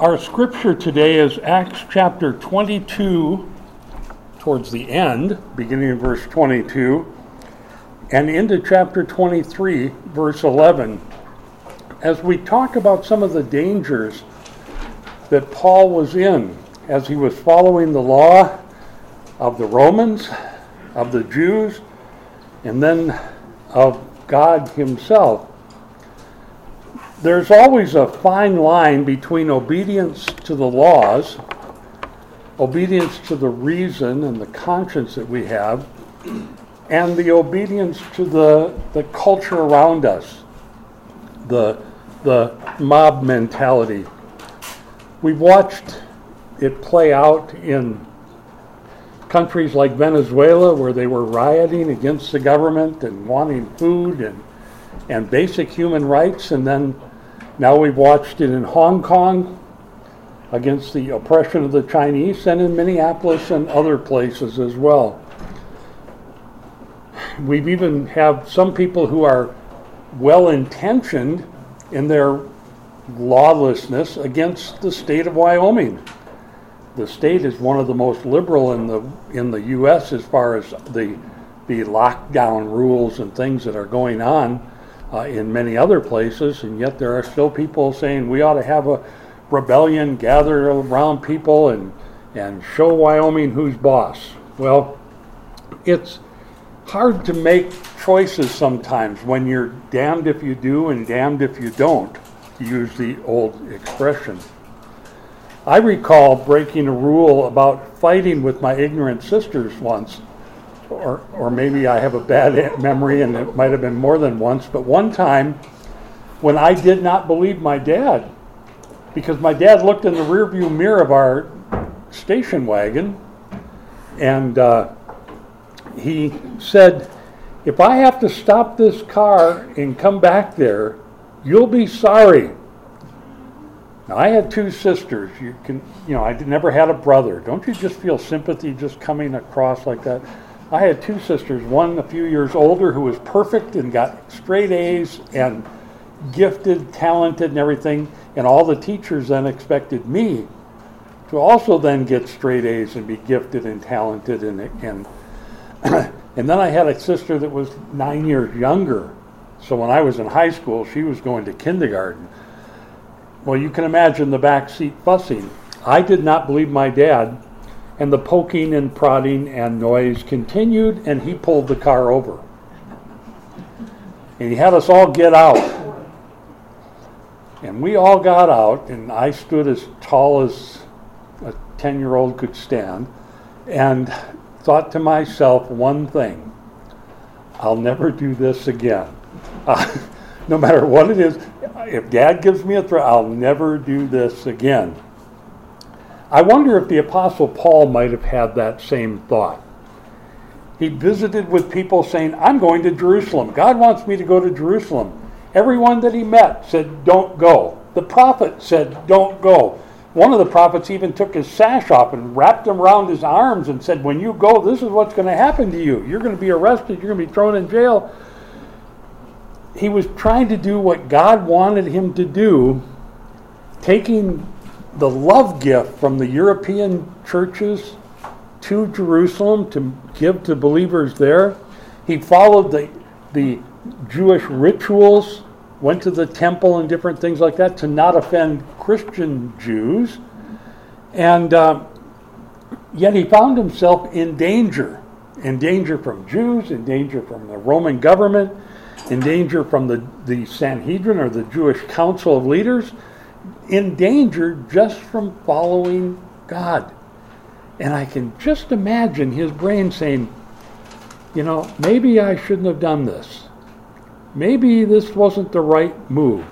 Our scripture today is Acts chapter 22, towards the end, beginning in verse 22, and into chapter 23, verse 11, as we talk about some of the dangers that Paul was in as he was following the law of the Romans, of the Jews, and then of God himself. There's always a fine line between obedience to the laws, obedience to the reason and the conscience that we have, and the obedience to the culture around us, the mob mentality. We've watched it play out in countries like Venezuela, where they were rioting against the government and wanting food and basic human rights, and then now we've watched it in Hong Kong against the oppression of the Chinese, and in Minneapolis and other places as well. We've even have some people who are well-intentioned in their lawlessness against the state of Wyoming. The state is one of the most liberal in the U.S. as far as the lockdown rules and things that are going on in many other places, and yet there are still people saying we ought to have a rebellion, gather around people and show Wyoming who's boss. Well, it's hard to make choices sometimes when you're damned if you do and damned if you don't, to use the old expression. I recall breaking a rule about fighting with my ignorant sisters once, or maybe I have a bad memory and it might have been more than once, but one time when I did not believe my dad, because my dad looked in the rearview mirror of our station wagon and he said, "If I have to stop this car and come back there, you'll be sorry." Now, I had two sisters. I never had a brother. Don't you just feel sympathy just coming across like that? I had two sisters, one a few years older who was perfect and got straight A's and gifted, talented and everything, and all the teachers then expected me to also then get straight A's and be gifted and talented and and then I had a sister that was 9 years younger. So when I was in high school, she was going to kindergarten. Well, you can imagine the backseat fussing. I did not believe my dad, and the poking and prodding and noise continued, and he pulled the car over. And he had us all get out. And we all got out, and I stood as tall as a 10-year-old could stand, and thought to myself one thing: I'll never do this again. No matter what it is, if Dad gives me a threat, I'll never do this again. I wonder if the Apostle Paul might have had that same thought. He visited with people saying, "I'm going to Jerusalem. God wants me to go to Jerusalem." Everyone that he met said, "Don't go." The prophet said, "Don't go." One of the prophets even took his sash off and wrapped him around his arms and said, "When you go, this is what's going to happen to you. You're going to be arrested. You're going to be thrown in jail." He was trying to do what God wanted him to do, taking the love gift from the European churches to Jerusalem to give to believers there. He followed the Jewish rituals, went to the temple and different things like that to not offend Christian Jews. And yet he found himself in danger from Jews, in danger from the Roman government, in danger from the Sanhedrin, or the Jewish Council of Leaders, in danger just from following God. And I can just imagine his brain saying, maybe I shouldn't have done this. Maybe this wasn't the right move.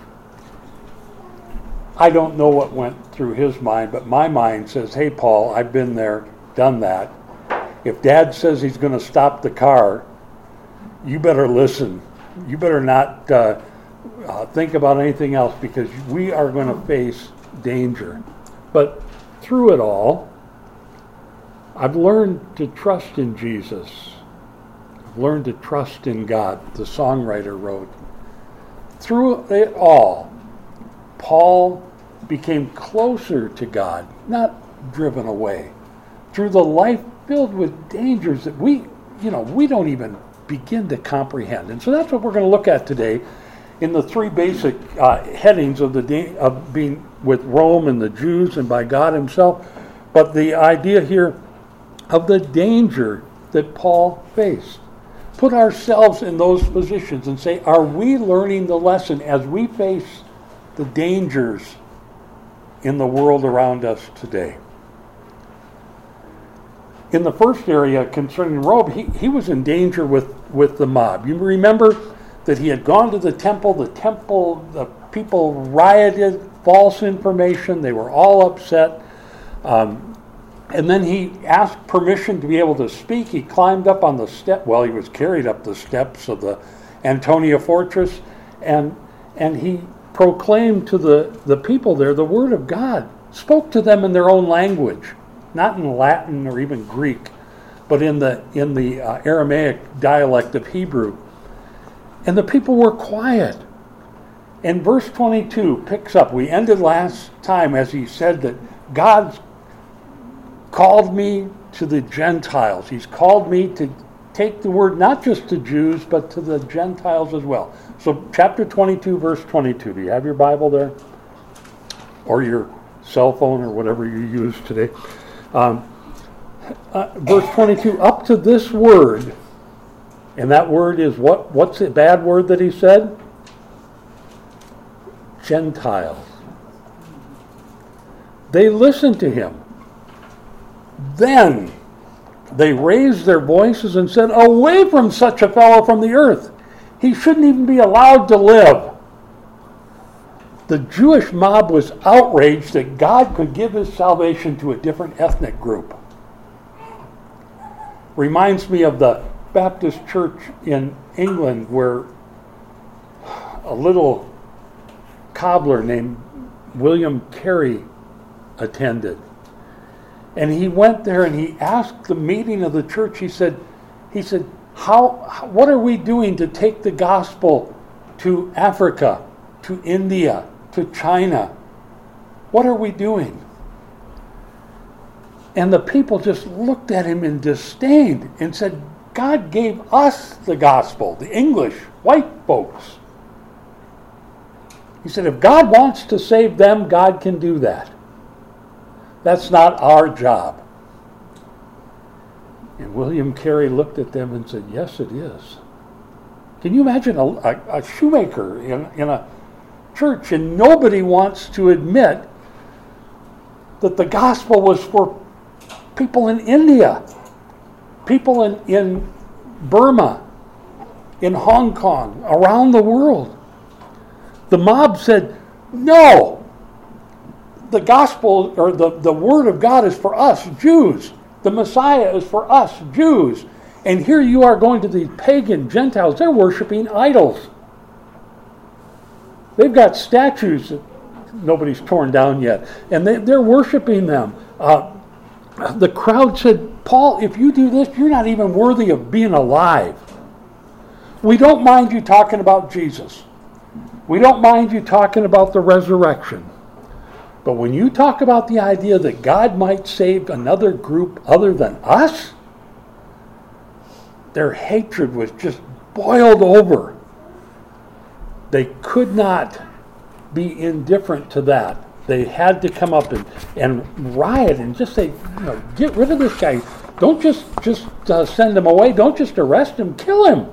I don't know what went through his mind, but my mind says, "Hey, Paul, I've been there, done that. If Dad says he's going to stop the car, you better listen. You better not think about anything else, because we are going to face danger." But through it all, I've learned to trust in Jesus. I've learned to trust in God, the songwriter wrote. Through it all, Paul became closer to God, not driven away, through the life filled with dangers that we don't even begin to comprehend. And so that's what we're going to look at today in the three basic headings of being with Rome and the Jews and by God himself. But the idea here of the danger that Paul faced. Put ourselves in those positions and say, are we learning the lesson as we face the dangers in the world around us today? In the first area concerning Rome, he was in danger with the mob. You remember that he had gone to the temple, the people rioted, false information, they were all upset. And then he asked permission to be able to speak. He climbed up on the step. Well, he was carried up the steps of the Antonia fortress, and he proclaimed to the people there the word of God, spoke to them in their own language, not in Latin or even Greek, but in the Aramaic dialect of Hebrew. And the people were quiet. And verse 22 picks up. We ended last time as he said that God's called me to the Gentiles. He's called me to take the word not just to Jews, but to the Gentiles as well. So chapter 22, verse 22. Do you have your Bible there? Or your cell phone or whatever you use today. Verse 22, up to this word, and that word is what's the bad word that he said? Gentiles. They listened to him. Then they raised their voices and said, away from such a fellow from the earth. He shouldn't even be allowed to live. The Jewish mob was outraged that God could give his salvation to a different ethnic group. Reminds me of the Baptist church in England where a little cobbler named William Carey attended. And he went there and he asked the meeting of the church, he said, what are we doing to take the gospel to Africa, to India, to China? What are we doing? And the people just looked at him in disdain and said, God gave us the gospel, the English, white folks. He said, if God wants to save them, God can do that. That's not our job. And William Carey looked at them and said, yes, it is. Can you imagine a shoemaker in a church, and nobody wants to admit that the gospel was for people in India, people in Burma, in Hong Kong, around the world. The mob said, no, the gospel or the word of God is for us, Jews. The Messiah is for us, Jews. And here you are going to these pagan Gentiles. They're worshiping idols. They've got statues that nobody's torn down yet. And they're worshiping them. The crowd said, Paul, if you do this, you're not even worthy of being alive. We don't mind you talking about Jesus. We don't mind you talking about the resurrection. But when you talk about the idea that God might save another group other than us, their hatred was just boiled over. They could not be indifferent to that. They had to come up and riot and just say, get rid of this guy. Don't just send him away. Don't just arrest him. Kill him.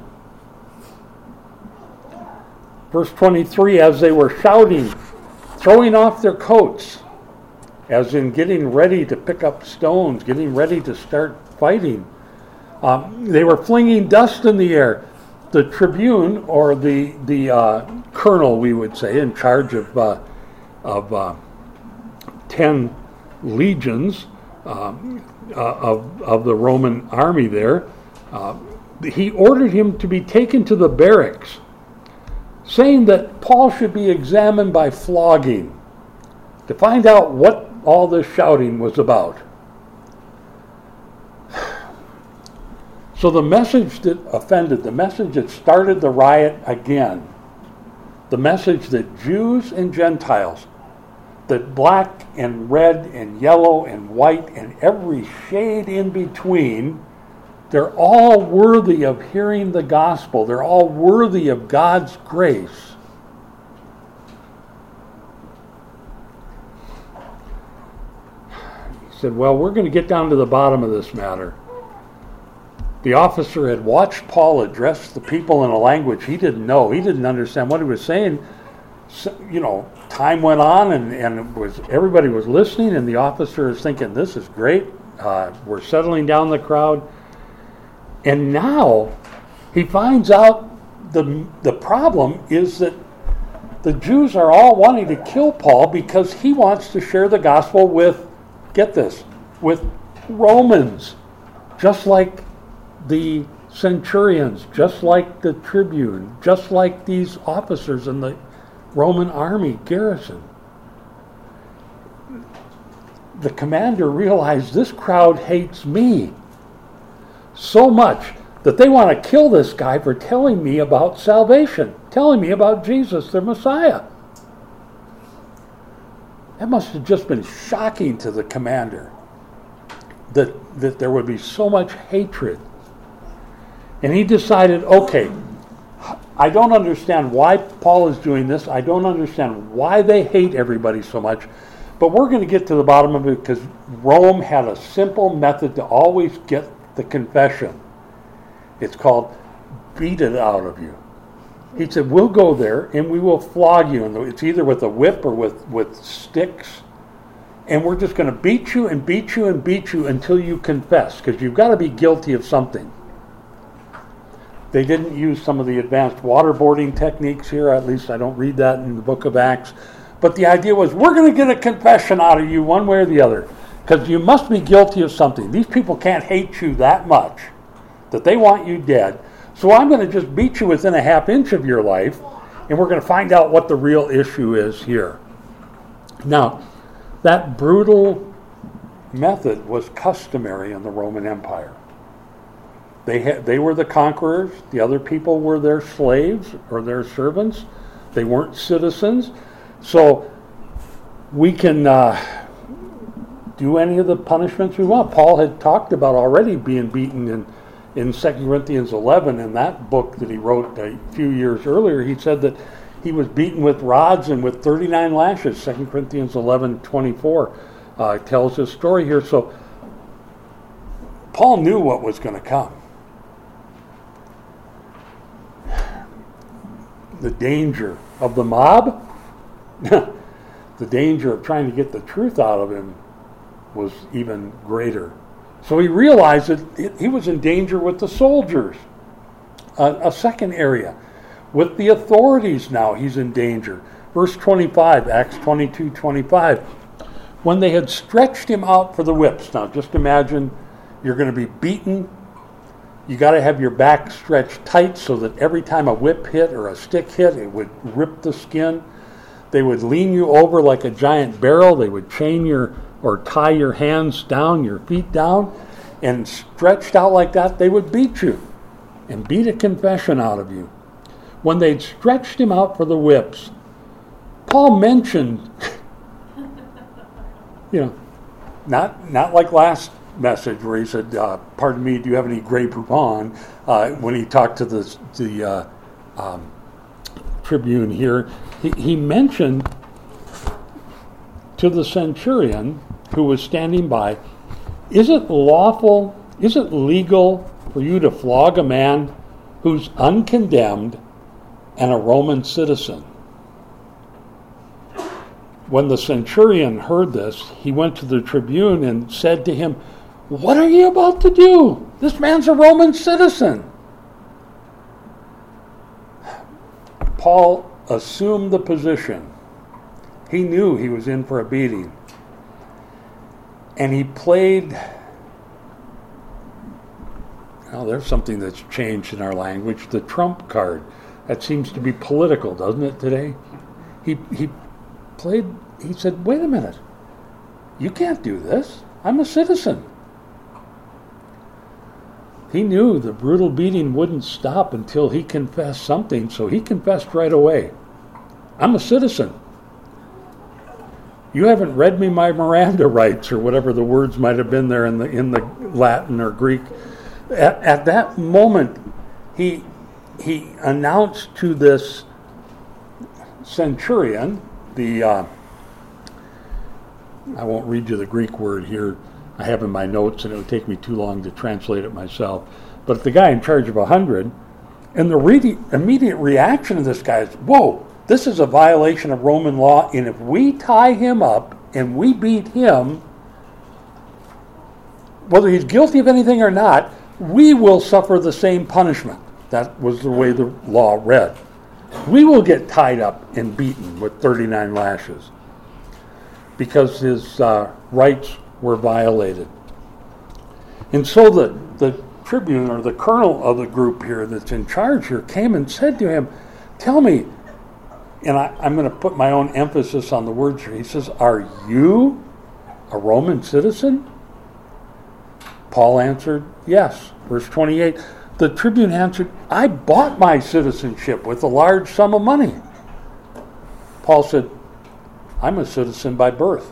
Verse 23, as they were shouting, throwing off their coats, as in getting ready to pick up stones, getting ready to start fighting. They were flinging dust in the air. The tribune, or the colonel, we would say, in charge of 10 legions of the Roman army there, he ordered him to be taken to the barracks, saying that Paul should be examined by flogging to find out what all this shouting was about. So the message that offended, the message that started the riot again, the message that Jews and Gentiles that black and red and yellow and white and every shade in between, they're all worthy of hearing the gospel. They're all worthy of God's grace. He said, well, we're going to get down to the bottom of this matter. The officer had watched Paul address the people in a language he didn't know. He didn't understand what he was saying. So, time went on and everybody was listening, and the officer is thinking, this is great. We're settling down the crowd. And now he finds out the problem is that the Jews are all wanting to kill Paul because he wants to share the gospel with, get this, with Romans, just like the centurions, just like the tribune, just like these officers in the Roman army garrison. The commander realized this crowd hates me so much that they want to kill this guy for telling me about salvation, telling me about Jesus, their Messiah. That must have just been shocking to the commander, that there would be so much hatred. And he decided, okay, I don't understand why Paul is doing this. I don't understand why they hate everybody so much. But we're going to get to the bottom of it because Rome had a simple method to always get the confession. It's called beat it out of you. He said, we'll go there and we will flog you. And it's either with a whip or with sticks. And we're just going to beat you and beat you and beat you until you confess, because you've got to be guilty of something. They didn't use some of the advanced waterboarding techniques here. At least I don't read that in the book of Acts. But the idea was, we're going to get a confession out of you one way or the other, because you must be guilty of something. These people can't hate you that much that they want you dead. So I'm going to just beat you within a half inch of your life, and we're going to find out what the real issue is here. Now, that brutal method was customary in the Roman Empire. They were the conquerors. The other people were their slaves or their servants. They weren't citizens. So we can do any of the punishments we want. Paul had talked about already being beaten in 2 Corinthians 11. In that book that he wrote a few years earlier, he said that he was beaten with rods and with 39 lashes. 2 Corinthians 11:24 tells his story here. So Paul knew what was going to come. The danger of the mob, the danger of trying to get the truth out of him was even greater. So he realized that he was in danger with the soldiers. A second area, with the authorities now he's in danger. Verse 25, Acts 22:25. When they had stretched him out for the whips. Now just imagine you're going to be beaten. You got to have your back stretched tight so that every time a whip hit or a stick hit, it would rip the skin. They would lean you over like a giant barrel. They would chain or tie your hands down, your feet down, and stretched out like that, they would beat you and beat a confession out of you. When they'd stretched him out for the whips, Paul mentioned, not like last message where he said, pardon me, do you have any Grey Poupon? When he talked to the tribune here, he mentioned to the centurion who was standing by, is it legal for you to flog a man who's uncondemned and a Roman citizen? When the centurion heard this, he went to the tribune and said to him, what are you about to do? This man's a Roman citizen. Paul assumed the position. He knew he was in for a beating. And he played, there's something that's changed in our language, the trump card. That seems to be political, doesn't it, today? He said, wait a minute. You can't do this. I'm a citizen. He knew the brutal beating wouldn't stop until he confessed something, so he confessed right away. I'm a citizen. You haven't read me my Miranda rights, or whatever the words might have been there in the Latin or Greek. At that moment, he announced to this centurion, I won't read you the Greek word here. I have in my notes, and it would take me too long to translate it myself. But the guy in charge of 100, and the immediate reaction of this guy is, whoa, this is a violation of Roman law, and if we tie him up and we beat him, whether he's guilty of anything or not, we will suffer the same punishment. That was the way the law read. We will get tied up and beaten with 39 lashes because his rights were violated. And so the tribune, or the colonel of the group here that's in charge here, came and said to him, tell me, and I'm going to put my own emphasis on the words here. He says, are you a Roman citizen? Paul answered, yes. Verse 28, the tribune answered, I bought my citizenship with a large sum of money. Paul said, I'm a citizen by birth.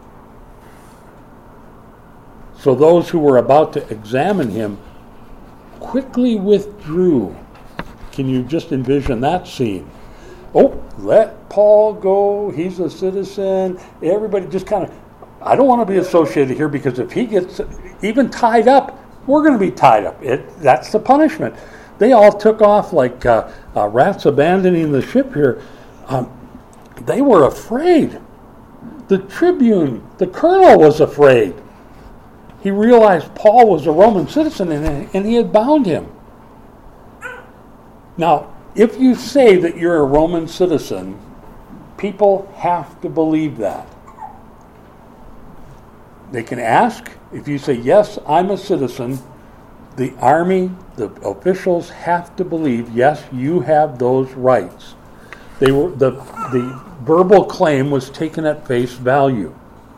So those who were about to examine him quickly withdrew. Can you just envision that scene? Oh, let Paul go. He's a citizen. Everybody just kind of, I don't want to be associated here, because if he gets even tied up, we're going to be tied up. That's the punishment. They all took off like rats abandoning the ship here. They were afraid. The tribune, the colonel, was afraid. He realized Paul was a Roman citizen, and he had bound him. Now, if you say that you're a Roman citizen, people have to believe that. They can ask. If you say, yes, I'm a citizen, the army, the officials have to believe, yes, you have those rights. The verbal claim was taken at face value.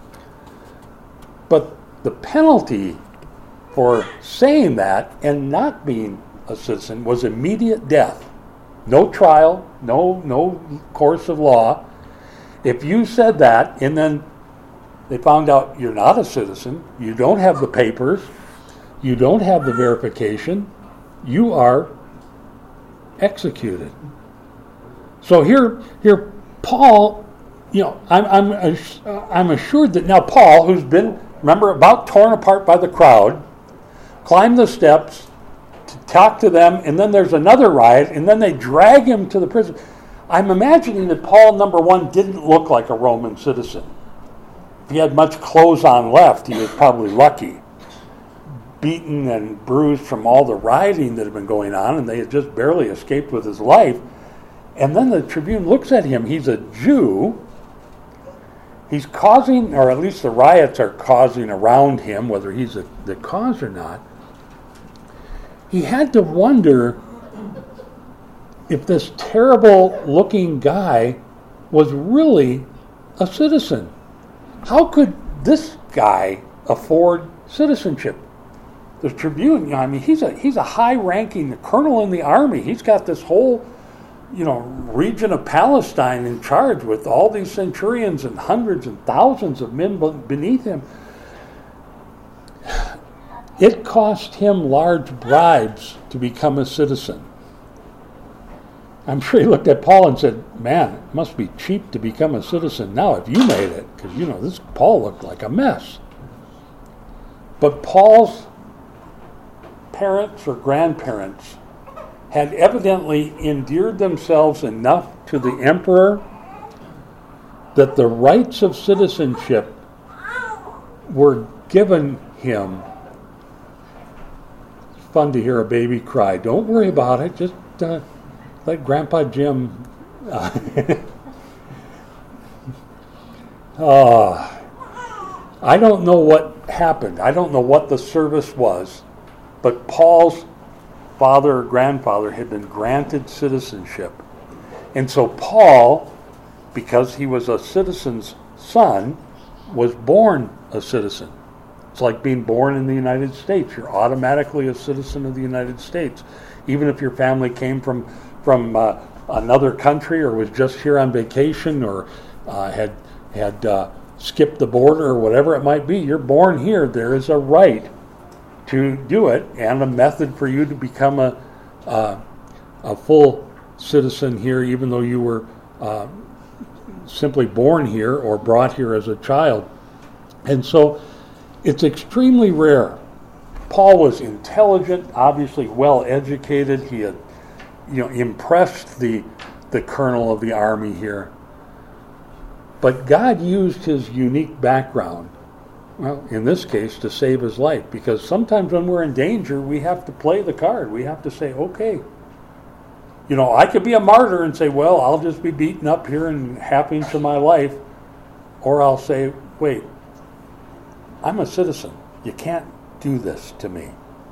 But the penalty for saying that and not being a citizen was immediate death. No trial, no course of law. If you said that and then they found out you're not a citizen, you don't have the papers, you don't have the verification, you are executed. So here Paul, I'm assured that now Paul, who's been, remember, about torn apart by the crowd, climbed the steps to talk to them, and then there's another riot, and then they drag him to the prison. I'm imagining that Paul, number one, didn't look like a Roman citizen. If he had much clothes on left, he was probably lucky. Beaten and bruised from all the rioting that had been going on, and they had just barely escaped with his life. And then the tribune looks at him. He's a Jew. He's causing, or at least the riots are causing around him, whether he's the cause or not. He had to wonder if this terrible-looking guy was really a citizen. How could this guy afford citizenship? The tribune, he's a high-ranking colonel in the army. He's got this whole, region of Palestine in charge with all these centurions and hundreds and thousands of men beneath him. It cost him large bribes to become a citizen. I'm sure he looked at Paul and said, man, it must be cheap to become a citizen now if you made it, because, this Paul looked like a mess. But Paul's parents or grandparents had evidently endeared themselves enough to the emperor that the rights of citizenship were given him. It's fun to hear a baby cry. Don't worry about it. Just let Grandpa Jim... I don't know what happened. I don't know what the service was, but Paul's father or grandfather had been granted citizenship. And so Paul, because he was a citizen's son, was born a citizen. It's like being born in the United States. You're automatically a citizen of the United States. Even if your family came from another country or was just here on vacation or had skip the border or whatever it might be. You're born here. There is a right to do it and a method for you to become a full citizen here, even though you were simply born here or brought here as a child. And so it's extremely rare. Paul was intelligent, obviously well educated. He had, impressed the colonel of the army here. But God used his unique background, well, in this case, to save his life. Because sometimes when we're in danger, we have to play the card. We have to say, okay, I could be a martyr and say, well, I'll just be beaten up here and happy to my life. Or I'll say, wait, I'm a citizen. You can't do this to me.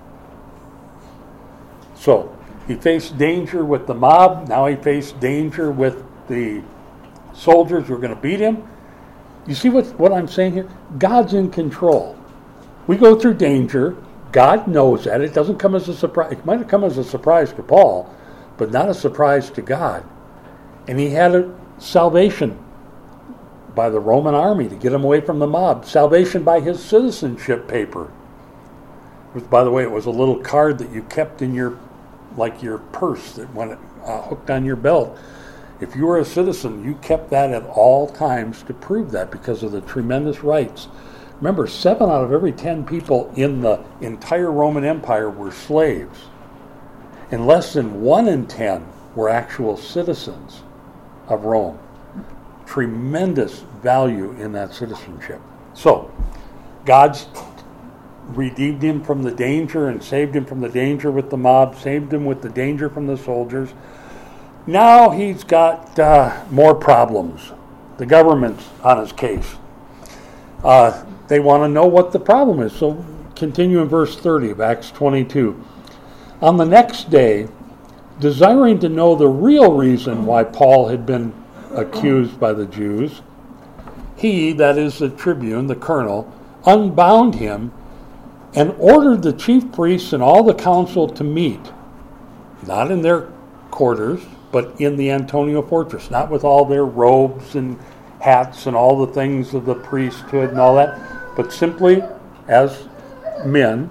So he faced danger with the mob. Now he faced danger with the soldiers who are going to beat him. You see what I'm saying here? God's in control. We go through danger. God knows that. It doesn't come as a surprise. It might have come as a surprise to Paul, but not a surprise to God. And he had a salvation by the Roman army to get him away from the mob. Salvation by his citizenship paper. Which, by the way, it was a little card that you kept in your purse that went hooked on your belt. If you were a citizen, you kept that at all times to prove that because of the tremendous rights. Remember, 7 out of every 10 people in the entire Roman Empire were slaves. And less than 1 in 10 were actual citizens of Rome. Tremendous value in that citizenship. So, God's redeemed him from the danger and saved him from the danger with the mob, saved him with the danger from the soldiers. Now he's got more problems. The government's on his case. They want to know what the problem is. So continue in verse 30 of Acts 22. On the next day, desiring to know the real reason why Paul had been accused by the Jews, he, that is the tribune, the colonel, unbound him and ordered the chief priests and all the council to meet, not in their quarters, but in the Antonia fortress, not with all their robes and hats and all the things of the priesthood and all that, but simply as men.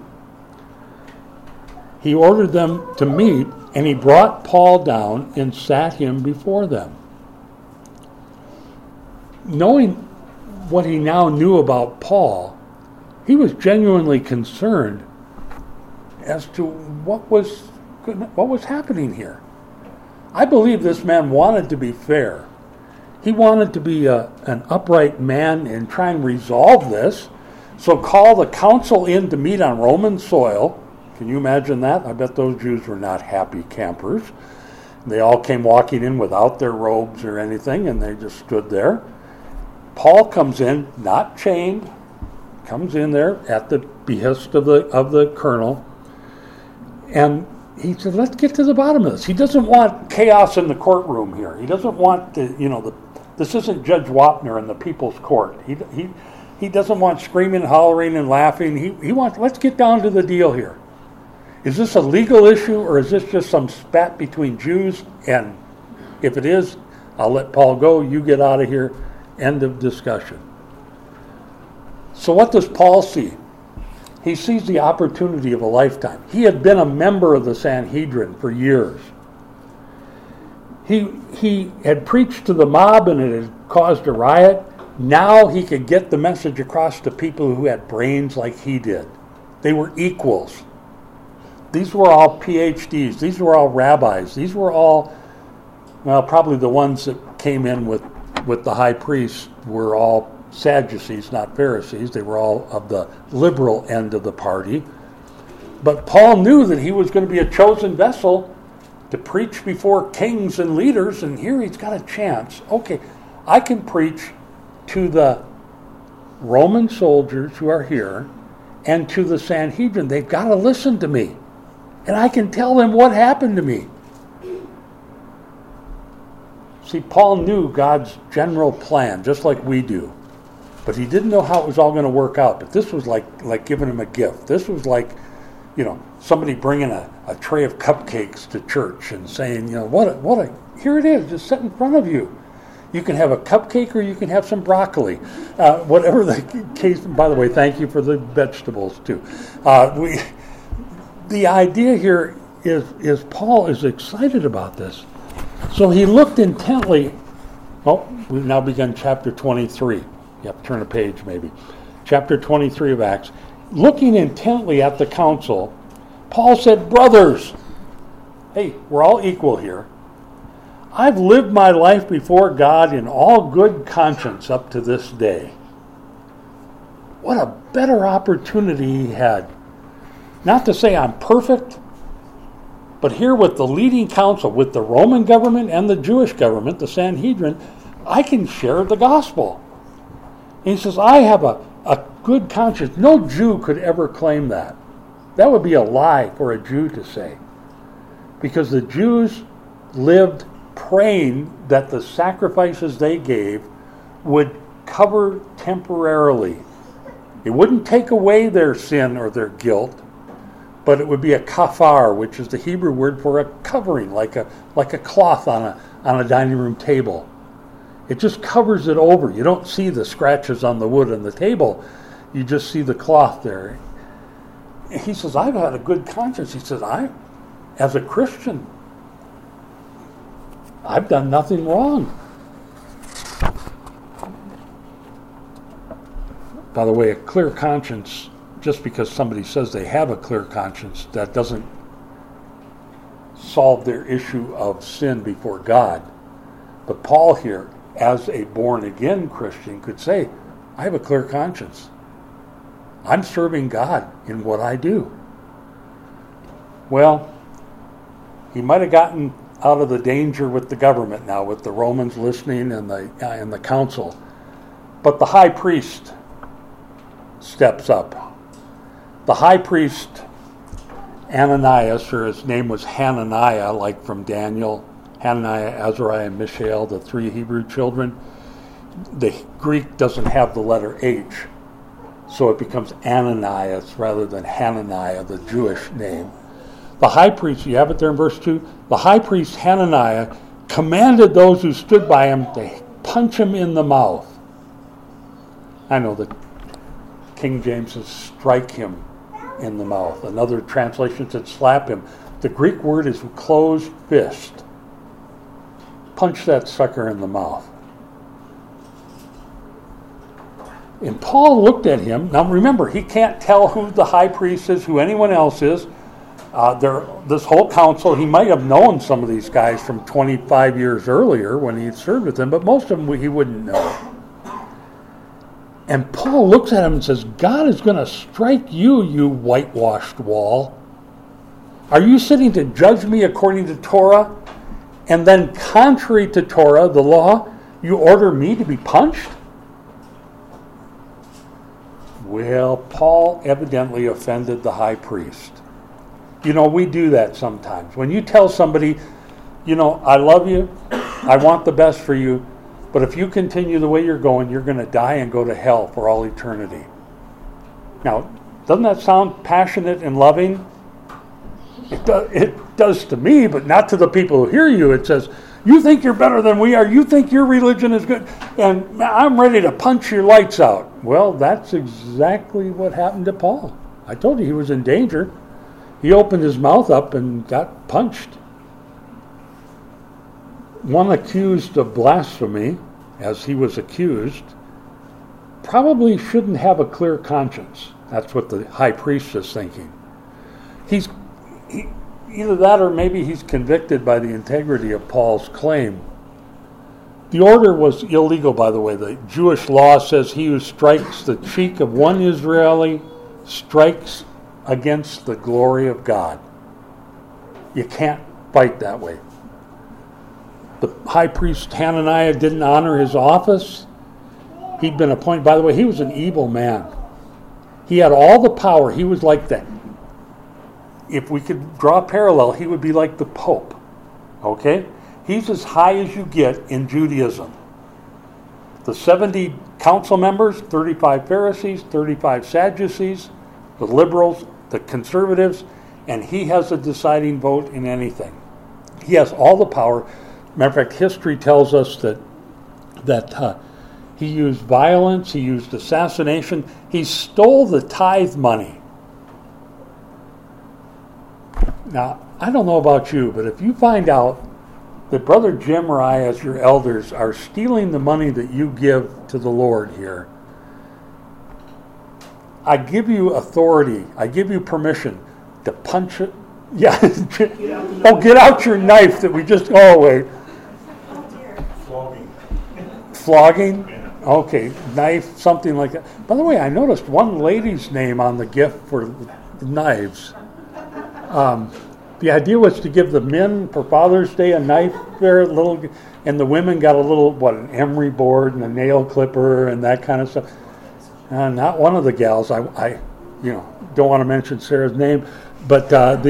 He ordered them to meet, and he brought Paul down and sat him before them. Knowing what he now knew about Paul, he was genuinely concerned as to what was happening here. I believe this man wanted to be fair. He wanted to be an upright man and try and resolve this. So call the council in to meet on Roman soil. Can you imagine that? I bet those Jews were not happy campers. They all came walking in without their robes or anything, and they just stood there. Paul comes in, not chained, comes in there at the behest of the colonel, and he said, let's get to the bottom of this. He doesn't want chaos in the courtroom here. He doesn't want this isn't Judge Wapner in the People's Court. He doesn't want screaming, hollering, and laughing. He wants, let's get down to the deal here. Is this a legal issue, or is this just some spat between Jews? And if it is, I'll let Paul go. You get out of here. End of discussion. So what does Paul see? He sees the opportunity of a lifetime. He had been a member of the Sanhedrin for years. He had preached to the mob and it had caused a riot. Now he could get the message across to people who had brains like he did. They were equals. These were all PhDs. These were all rabbis. These were all, well, probably the ones that came in with the high priest were all Sadducees, not Pharisees. They were all of the liberal end of the party. But Paul knew that he was going to be a chosen vessel to preach before kings and leaders, and here he's got a chance. Okay, I can preach to the Roman soldiers who are here and to the Sanhedrin. They've got to listen to me. And I can tell them what happened to me. See, Paul knew God's general plan, just like we do. But he didn't know how it was all going to work out. But this was like giving him a gift. This was like, somebody bringing a tray of cupcakes to church and saying, here it is, just set in front of you. You can have a cupcake or you can have some broccoli. Whatever the case, by the way, thank you for the vegetables too. The idea here is Paul is excited about this. So he looked intently. Oh, we've now begun chapter 23. You have to turn a page maybe. Chapter 23 of Acts. Looking intently at the council, Paul said, brothers, hey, we're all equal here. I've lived my life before God in all good conscience up to this day. What a better opportunity he had. Not to say I'm perfect, but here with the leading council, with the Roman government and the Jewish government, the Sanhedrin, I can share the gospel. And he says, I have a good conscience. No Jew could ever claim that. That would be a lie for a Jew to say. Because the Jews lived praying that the sacrifices they gave would cover temporarily. It wouldn't take away their sin or their guilt, but it would be a kafar, which is the Hebrew word for a covering, like a cloth on a dining room table. It just covers it over. You don't see the scratches on the wood on the table. You just see the cloth there. He says, I've had a good conscience. He says, as a Christian, I've done nothing wrong. By the way, a clear conscience, just because somebody says they have a clear conscience, that doesn't solve their issue of sin before God. But Paul here, as a born-again Christian, could say, I have a clear conscience. I'm serving God in what I do. Well, he might have gotten out of the danger with the government now, with the Romans listening and the council. But the high priest steps up. The high priest, Ananias, or his name was Hananiah, like from Daniel, Hananiah, Azariah, and Mishael, the three Hebrew children. The Greek doesn't have the letter H, so it becomes Ananias rather than Hananiah, the Jewish name. The high priest, you have it there in verse 2, the high priest Hananiah commanded those who stood by him to punch him in the mouth. I know that King James says strike him in the mouth. Another translation said slap him. The Greek word is closed fist. Punch that sucker in the mouth. And Paul looked at him. Now remember, he can't tell who the high priest is, who anyone else is. This whole council, he might have known some of these guys from 25 years earlier when he served with them, but most of them he wouldn't know. And Paul looks at him and says, God is going to strike you, you whitewashed wall. Are you sitting to judge me according to Torah? And then contrary to Torah, the law, you order me to be punched? Well, Paul evidently offended the high priest. You know, we do that sometimes. When you tell somebody, you know, I love you, I want the best for you, but if you continue the way you're going to die and go to hell for all eternity. Now, doesn't that sound passionate and loving? It does to me, but not to the people who hear you. It says, you think you're better than we are, you think your religion is good, and I'm ready to punch your lights out. Well, that's exactly what happened to Paul. I told you he was in danger. He opened his mouth up and got punched. One accused of blasphemy, as he was accused, probably shouldn't have a clear conscience. That's what the high priest is thinking. Either that or maybe he's convicted by the integrity of Paul's claim. The order was illegal, by the way. The Jewish law says he who strikes the cheek of one Israeli strikes against the glory of God. You can't fight that way. The high priest Hananiah didn't honor his office. He'd been appointed, by the way, he was an evil man. He had all the power. He was like that. If we could draw a parallel, he would be like the Pope. Okay? He's as high as you get in Judaism. The 70 council members, 35 Pharisees, 35 Sadducees, the liberals, the conservatives, and he has a deciding vote in anything. He has all the power. Matter of fact, history tells us that that he used violence, he used assassination, he stole the tithe money. Now, I don't know about you, but if you find out that Brother Jim or I, as your elders, are stealing the money that you give to the Lord here, I give you authority, I give you permission to punch it. Yeah. Get out your knife that we just, wait. Flogging? Okay, knife, something like that. By the way, I noticed one lady's name on the gift for knives. The idea was to give the men for Father's Day a knife, and the women got a little, an emery board and a nail clipper and that kind of stuff. Not one of the gals. I don't want to mention Sarah's name, but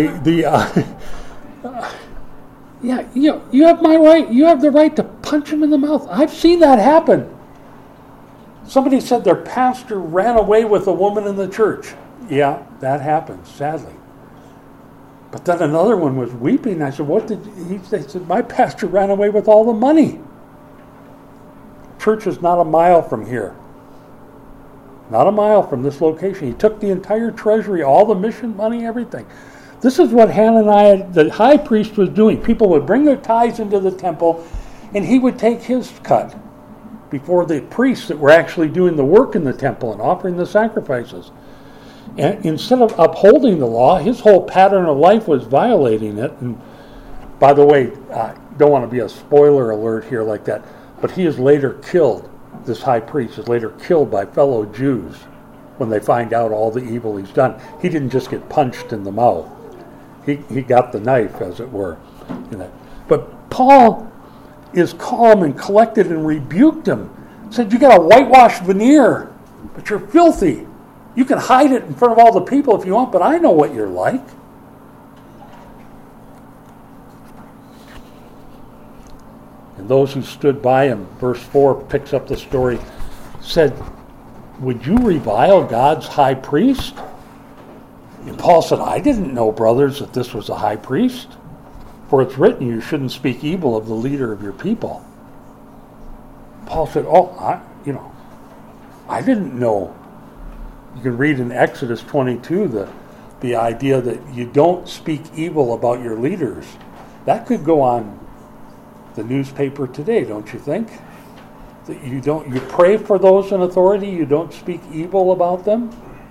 you have my right. You have the right to punch him in the mouth. I've seen that happen. Somebody said their pastor ran away with a woman in the church. Yeah, that happens, sadly. But then another one was weeping. I said, "What did he?" They said, "My pastor ran away with all the money." Church is not a mile from here. Not a mile from this location. He took the entire treasury, all the mission money, everything. This is what Hananiah, the high priest, was doing. People would bring their tithes into the temple, and he would take his cut before the priests that were actually doing the work in the temple and offering the sacrifices. And instead of upholding the law, his whole pattern of life was violating it. And by the way, I don't want to be a spoiler alert here like that, but he is later killed. This high priest is later killed by fellow Jews when they find out all the evil he's done. He didn't just get punched in the mouth. He got the knife, as it were. But Paul is calm and collected and rebuked him. Said, "You got a whitewashed veneer, but you're filthy. You can hide it in front of all the people if you want, but I know what you're like." And those who stood by him, verse 4 picks up the story, said, "Would you revile God's high priest?" And Paul said, "I didn't know, brothers, that this was a high priest. For it's written, you shouldn't speak evil of the leader of your people." Paul said, I didn't know. You can read in Exodus 22 the idea that you don't speak evil about your leaders. That could go on the newspaper today, don't you think? That you pray for those in authority, you don't speak evil about them.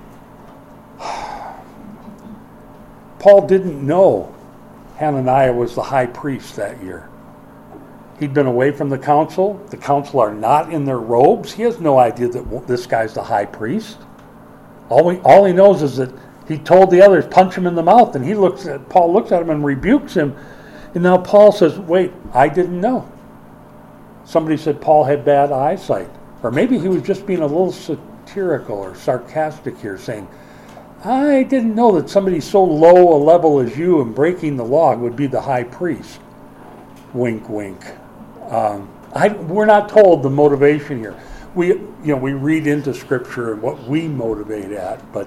Paul didn't know Hananiah was the high priest that year. He'd been away from the council. The council are not in their robes. He has no idea that this guy's the high priest. All he knows is that he told the others, punch him in the mouth, and Paul looks at him and rebukes him. And now Paul says, wait, I didn't know. Somebody said Paul had bad eyesight. Or maybe he was just being a little satirical or sarcastic here, saying, I didn't know that somebody so low a level as you and breaking the law would be the high priest. Wink, wink. We're not told the motivation here. We read into Scripture and what we motivate at, but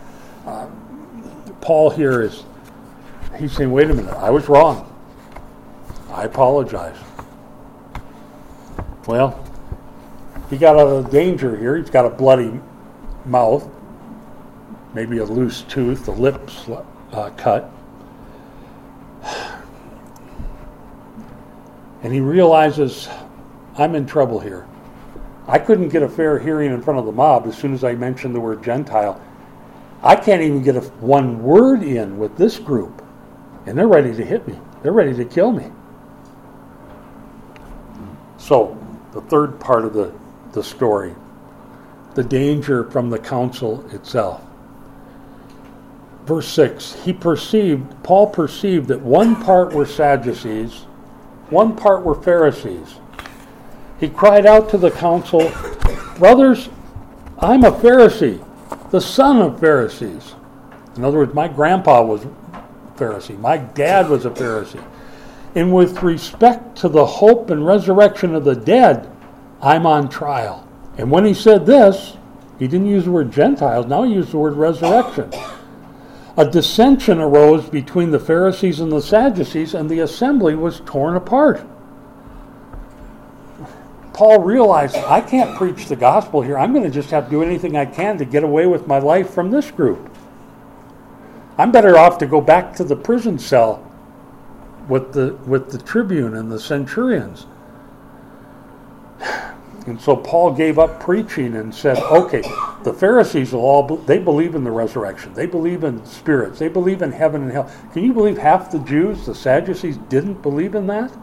Paul here he's saying, wait a minute, I was wrong. I apologize. Well, he got out of danger here. He's got a bloody mouth, maybe a loose tooth, the lips cut. And he realizes, I'm in trouble here. I couldn't get a fair hearing in front of the mob as soon as I mentioned the word Gentile. I can't even get one word in with this group. And they're ready to hit me. They're ready to kill me. So, the third part of the story, the danger from the council itself. Verse 6, Paul perceived that one part were Sadducees, one part were Pharisees. He cried out to the council, brothers, I'm a Pharisee, the son of Pharisees. In other words, my grandpa was a Pharisee. My dad was a Pharisee. And with respect to the hope and resurrection of the dead, I'm on trial. And when he said this, he didn't use the word Gentiles, now he used the word resurrection. A dissension arose between the Pharisees and the Sadducees, and the assembly was torn apart. Paul realized, I can't preach the gospel here. I'm going to just have to do anything I can to get away with my life from this group. I'm better off to go back to the prison cell with the tribune and the centurions. And so Paul gave up preaching and said, okay, the Pharisees they believe in the resurrection. They believe in spirits. They believe in heaven and hell. Can you believe half the Jews, the Sadducees, didn't believe in that?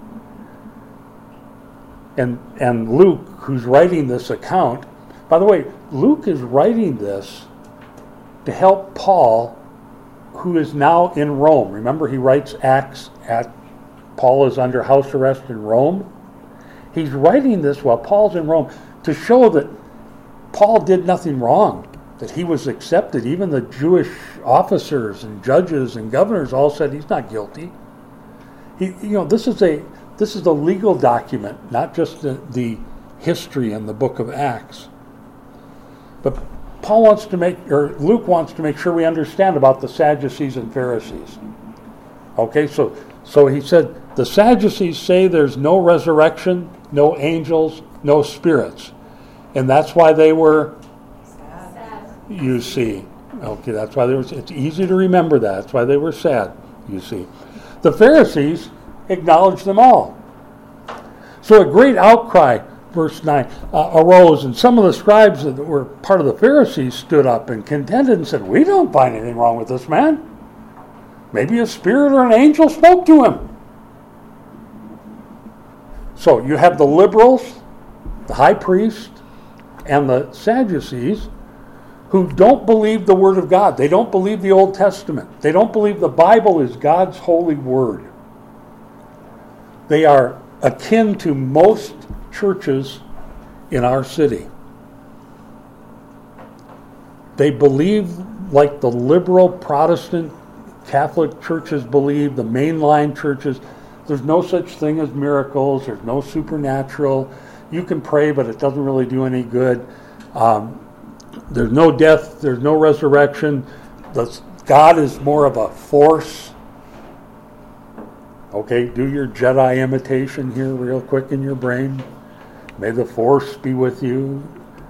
And Luke, who's writing this account, by the way, Luke is writing this to help Paul, who is now in Rome. Remember, he writes Acts Paul is under house arrest in Rome. He's writing this while Paul's in Rome to show that Paul did nothing wrong, that he was accepted. Even the Jewish officers and judges and governors all said he's not guilty. This is a legal document, not just the history in the book of Acts. But Luke wants to make sure we understand about the Sadducees and Pharisees. Okay, so he said, the Sadducees say there's no resurrection, no angels, no spirits. And that's why they were sad. You see. Okay, that's why it's easy to remember that. That's why they were sad, you see. The Pharisees acknowledged them all. So a great outcry, verse 9, arose, and some of the scribes that were part of the Pharisees stood up and contended and said, we don't find anything wrong with this man. Maybe a spirit or an angel spoke to him. So you have the liberals, the high priest, and the Sadducees who don't believe the Word of God. They don't believe the Old Testament. They don't believe the Bible is God's holy Word. They are akin to most churches in our city. They believe like the liberal Protestant Catholic churches believe, the mainline churches. There's no such thing as miracles. There's no supernatural. You can pray, but it doesn't really do any good. There's no death. There's no resurrection. God is more of a force. Okay, do your Jedi imitation here real quick in your brain. May the force be with you.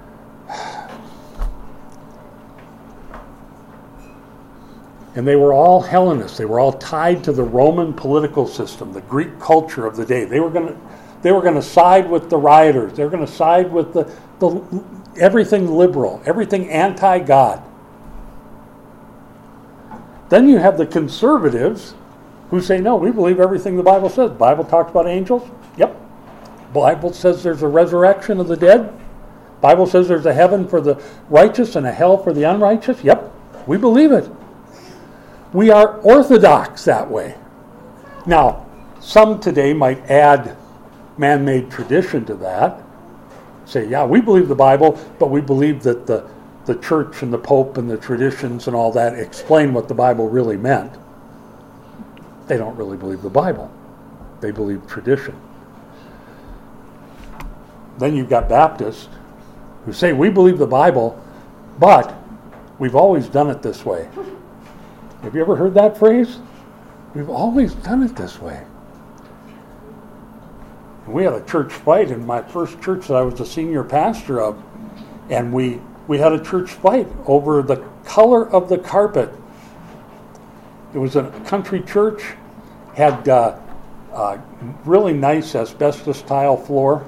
And they were all Hellenists. They were all tied to the Roman political system, the Greek culture of the day. They were going to side with the rioters. They were going to side with the everything liberal, everything anti-God. Then you have the conservatives who say, no, we believe everything the Bible says. The Bible talks about angels. Yep. The Bible says there's a resurrection of the dead. The Bible says there's a heaven for the righteous and a hell for the unrighteous. Yep, we believe it. We are orthodox that way. Now, some today might add man-made tradition to that. Say, yeah, we believe the Bible, but we believe that the church and the Pope and the traditions and all that explain what the Bible really meant. They don't really believe the Bible. They believe tradition. Then you've got Baptists who say, we believe the Bible, but we've always done it this way. Have you ever heard that phrase? We've always done it this way. We had a church fight in my first church that I was the senior pastor of, and we had a church fight over the color of the carpet. It was a country church, had really nice asbestos tile floor.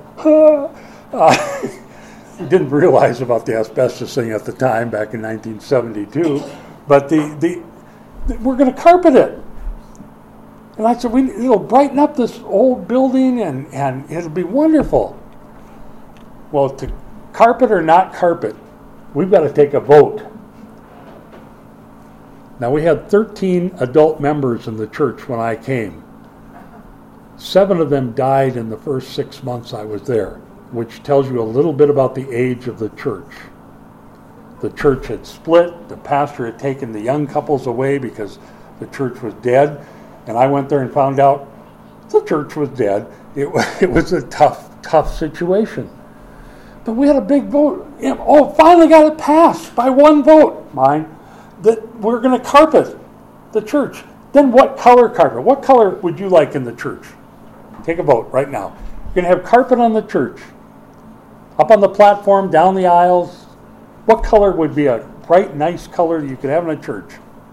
Didn't realize about the asbestos thing at the time, back in 1972, but we're going to carpet it. And I said, it'll brighten up this old building and it'll be wonderful. Well, to carpet or not carpet, we've got to take a vote. Now, we had 13 adult members in the church when I came. 7 of them died in the first 6 months I was there, which tells you a little bit about the age of the church. The church had split. The pastor had taken the young couples away because the church was dead. And I went there and found out the church was dead. It was a tough situation. But we had a big vote. Finally got it passed by one vote, mine, that we're going to carpet the church. Then what color carpet? What color would you like in the church? Take a vote right now. You're going to have carpet on the church. Up on the platform, down the aisles. What color would be a bright, nice color you could have in a church?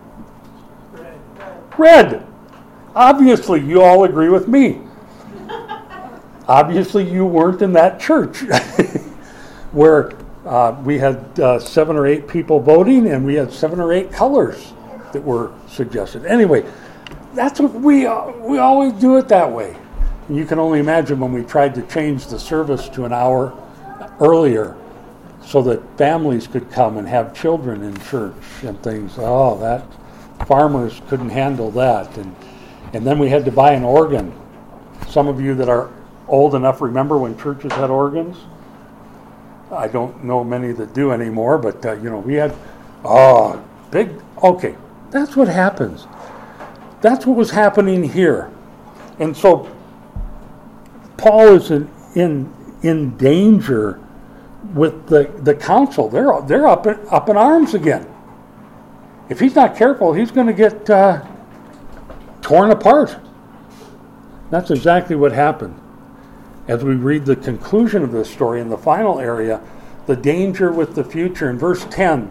Red. Obviously, you all agree with me. Obviously, you weren't in that church where we had 7 or 8 people voting and we had 7 or 8 colors that were suggested. Anyway, that's what we always do it that way. And you can only imagine when we tried to change the service to an hour earlier so that families could come and have children in church and things. Oh, that farmers couldn't handle that. And then we had to buy an organ. Some of you that are old enough remember when churches had organs. I don't know many that do anymore, but we had big. Okay, that's what happens. That's what was happening here, and so Paul is in danger with the council. They're up in arms again. If he's not careful, he's going to get torn apart. That's exactly what happened. As we read the conclusion of this story in the final area, the danger with the future. In verse 10,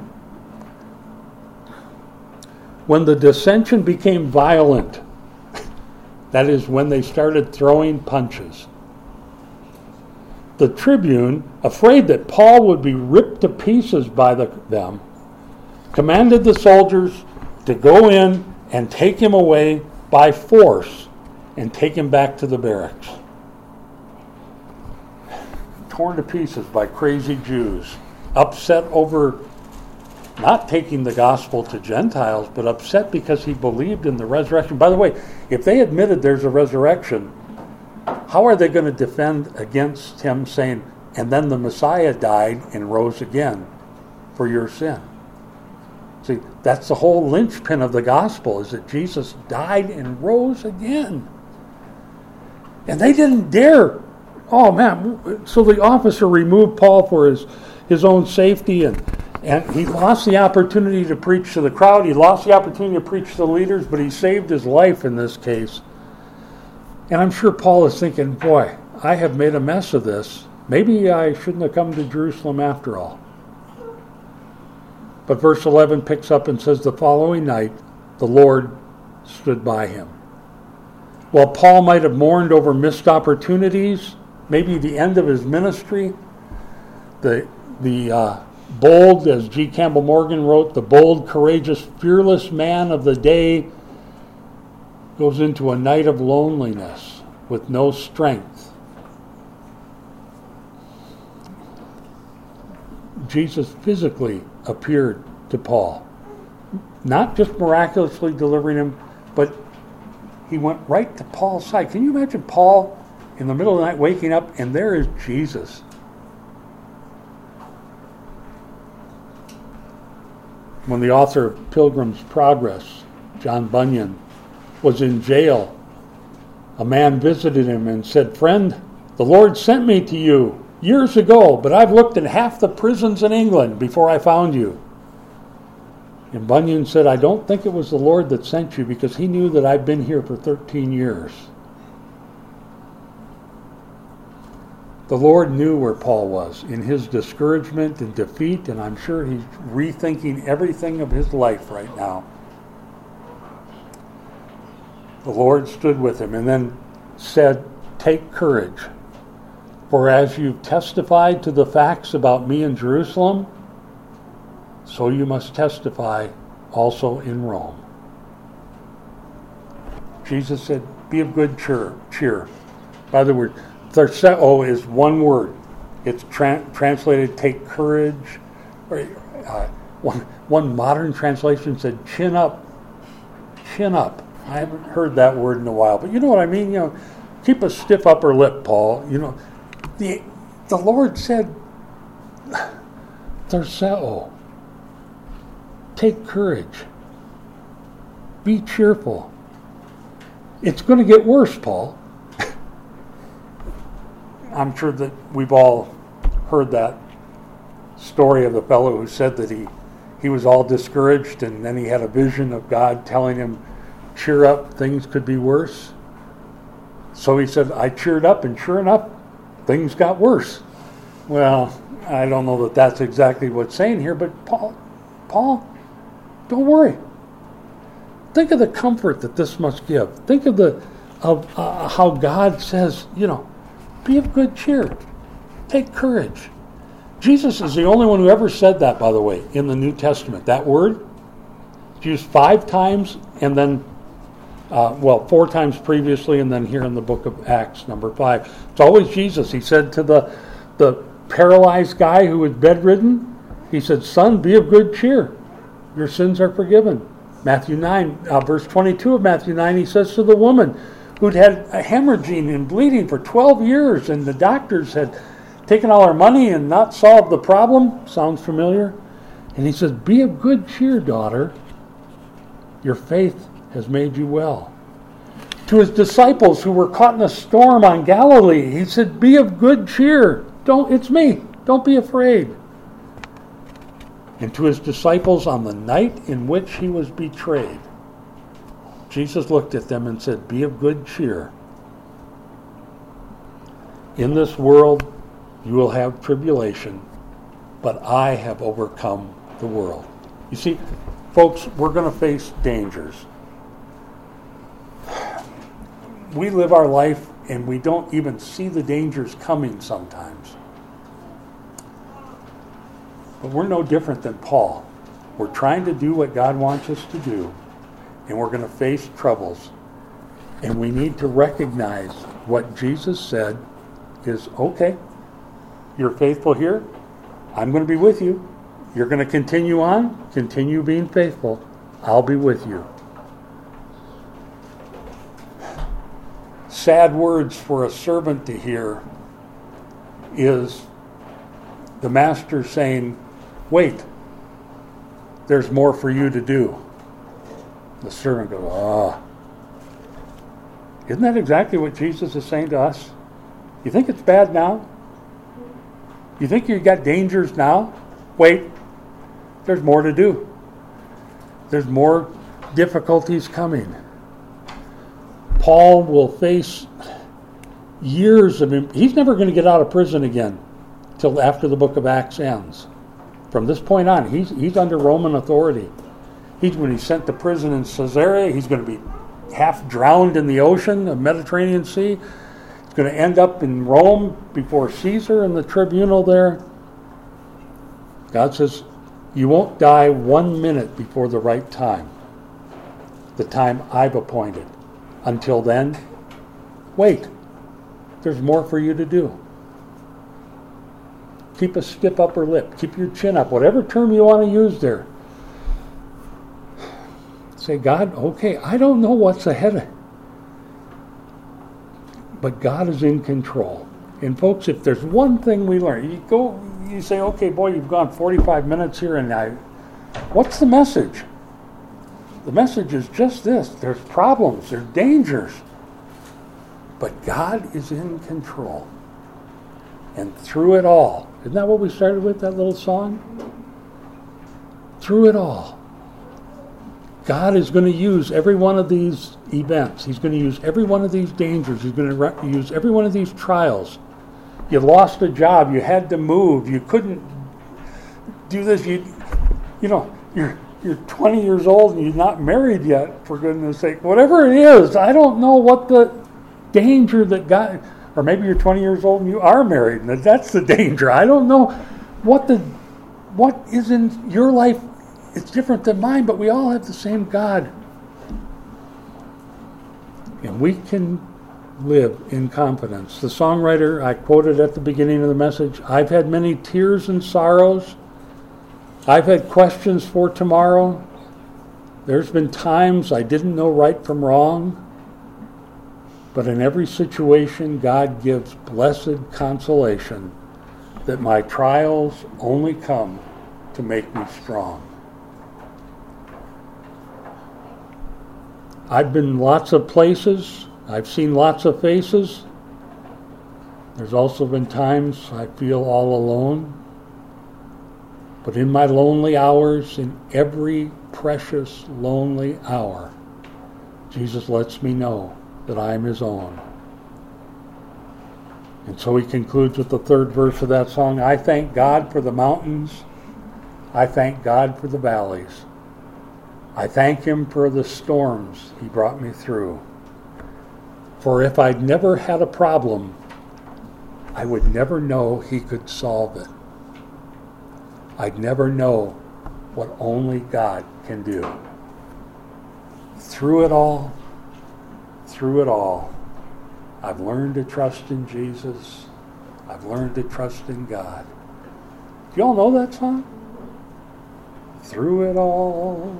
when the dissension became violent, that is when they started throwing punches, the tribune, afraid that Paul would be ripped to pieces by them, commanded the soldiers to go in and take him away by force and take him back to the barracks. Torn to pieces by crazy Jews, upset over not taking the gospel to Gentiles, but upset because he believed in the resurrection. By the way, if they admitted there's a resurrection, how are they going to defend against him saying, and then the Messiah died and rose again for your sin? See, that's the whole linchpin of the gospel, is that Jesus died and rose again. And they didn't dare. Oh man, so the officer removed Paul for his own safety, and he lost the opportunity to preach to the crowd. He lost the opportunity to preach to the leaders, but he saved his life in this case. And I'm sure Paul is thinking, boy, I have made a mess of this. Maybe I shouldn't have come to Jerusalem after all. But verse 11 picks up and says, the following night, the Lord stood by him. While Paul might have mourned over missed opportunities, maybe the end of his ministry, the bold, as G. Campbell Morgan wrote, the bold, courageous, fearless man of the day goes into a night of loneliness with no strength. Jesus physically appeared to Paul, not just miraculously delivering him, but he went right to Paul's side. Can you imagine Paul in the middle of the night waking up and there is Jesus? When the author of Pilgrim's Progress, John Bunyan, was in jail, a man visited him and said, friend, the Lord sent me to you years ago, but I've looked at half the prisons in England before I found you. And Bunyan said, I don't think it was the Lord that sent you, because he knew that I've been here for 13 years. The Lord knew where Paul was in his discouragement and defeat, and I'm sure he's rethinking everything of his life right now. The Lord stood with him and then said, take courage, for as you've testified to the facts about me in Jerusalem, so you must testify also in Rome. Jesus said, be of good cheer. By the word, Tharseo is one word. It's translated take courage. One modern translation said chin up. Chin up. I haven't heard that word in a while, but you know what I mean? Keep a stiff upper lip, Paul. The Lord said, Tharseo. Take courage. Be cheerful. It's going to get worse, Paul. I'm sure that we've all heard that story of the fellow who said that he was all discouraged, and then he had a vision of God telling him, cheer up, things could be worse. So he said, I cheered up, and sure enough, things got worse. Well, I don't know that that's exactly what's saying here, but Paul, don't worry. Think of the comfort that this must give. Think of how God says, be of good cheer. Take courage. Jesus is the only one who ever said that, by the way, in the New Testament. That word is used 5 times, and then, 4 times previously, and then here in the book of Acts, number 5. It's always Jesus. He said to the paralyzed guy who was bedridden, he said, "Son, be of good cheer. Your sins are forgiven." Matthew 9, verse 22 of Matthew 9, he says to the woman who'd had a hemorrhaging and bleeding for 12 years, and the doctors had taken all her money and not solved the problem. Sounds familiar? And he says, "Be of good cheer, daughter. Your faith has made you well." To his disciples who were caught in a storm on Galilee, he said, "Be of good cheer. It's me. Don't be afraid." And to his disciples on the night in which he was betrayed, Jesus looked at them and said, "Be of good cheer. In this world you will have tribulation, but I have overcome the world." You see, folks, we're going to face dangers. We live our life and we don't even see the dangers coming sometimes. But we're no different than Paul. We're trying to do what God wants us to do, and we're going to face troubles. And we need to recognize what Jesus said is, okay, you're faithful here, I'm going to be with you. You're going to continue on, continue being faithful, I'll be with you. Sad words for a servant to hear is the master saying, "Wait, there's more for you to do." The servant goes, Isn't that exactly what Jesus is saying to us? You think it's bad now? You think you got dangers now? Wait, there's more to do. There's more difficulties coming. Paul will face years of he's never going to get out of prison again till after the book of Acts ends. From this point on, he's under Roman authority. When he's sent to prison in Caesarea, he's going to be half drowned in the ocean, the Mediterranean Sea. He's going to end up in Rome before Caesar in the tribunal there. God says, you won't die 1 minute before the right time, the time I've appointed. Until then, wait. There's more for you to do. Keep a stiff upper lip. Keep your chin up. Whatever term you want to use there. Say, God, okay, I don't know what's ahead. But God is in control. And folks, if there's one thing we learn, you say, okay, boy, you've gone 45 minutes here, and what's the message? The message is just this. There's problems. There's dangers. But God is in control. And through it all, isn't that what we started with, that little song? Through it all, God is going to use every one of these events. He's going to use every one of these dangers. He's going to use every one of these trials. You lost a job. You had to move. You couldn't do this. You're 20 years old and you're not married yet, for goodness sake. Whatever it is, I don't know what the danger that God... Or maybe you're 20 years old and you are married, and that's the danger. I don't know what is in your life. It's different than mine, but we all have the same God. And we can live in confidence. The songwriter I quoted at the beginning of the message, I've had many tears and sorrows. I've had questions for tomorrow. There's been times I didn't know right from wrong. But in every situation, God gives blessed consolation that my trials only come to make me strong. I've been lots of places. I've seen lots of faces. There's also been times I feel all alone. But in my lonely hours, in every precious lonely hour, Jesus lets me know that I am his own. And so he concludes with the third verse of that song. I thank God for the mountains. I thank God for the valleys. I thank him for the storms he brought me through. For if I'd never had a problem, I would never know he could solve it. I'd never know what only God can do. Through it all, I've learned to trust in Jesus. I've learned to trust in God. Do y'all know that song? Through it all,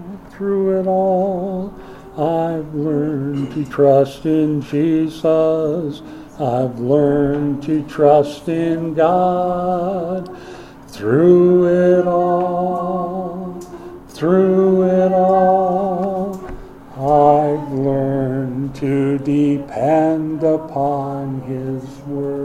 I've learned to trust in Jesus. I've learned to trust in God. Through it all, I've learned to depend upon his word.